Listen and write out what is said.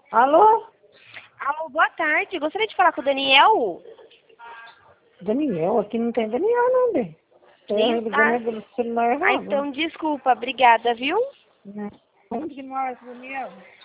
Alô? Alô, boa tarde. Gostaria de falar com o Daniel? Daniel? Aqui não tem Daniel, não, bem. Nem Ligando pelo celular errado. então desculpa. Obrigada, viu? Onde que mora esse Daniel?